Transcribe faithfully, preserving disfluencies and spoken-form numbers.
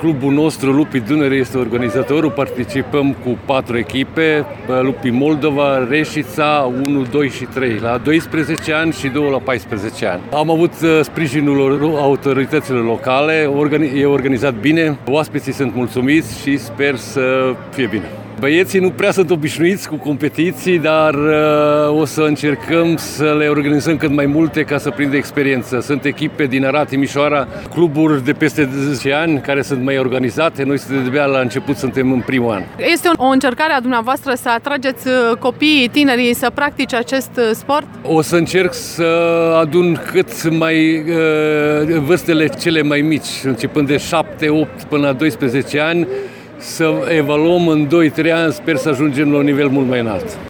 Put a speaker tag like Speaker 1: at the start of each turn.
Speaker 1: Clubul nostru, Lupii Dunăre, este organizatorul. Participăm cu patru echipe, Lupii Moldova, Reșița, unu, doi și trei, la doisprezece ani și doi la paisprezece ani. Am avut sprijinul autorităților locale, e organizat bine, oaspeții sunt mulțumiți și sper să fie bine. Băieții nu prea sunt obișnuiți cu competiții, dar uh, o să încercăm să le organizăm cât mai multe ca să prindă experiență. Sunt echipe din Arad, Timișoara, cluburi de peste zece ani care sunt mai organizate. Noi suntem de la început, suntem în primul an.
Speaker 2: Este o încercare a dumneavoastră să atrageți copiii, tinerii să practice acest sport?
Speaker 1: O să încerc să adun cât mai uh, vârstele cele mai mici, începând de șapte, opt până la doisprezece ani, să evaluăm în doi trei ani, sper să ajungem la un nivel mult mai înalt.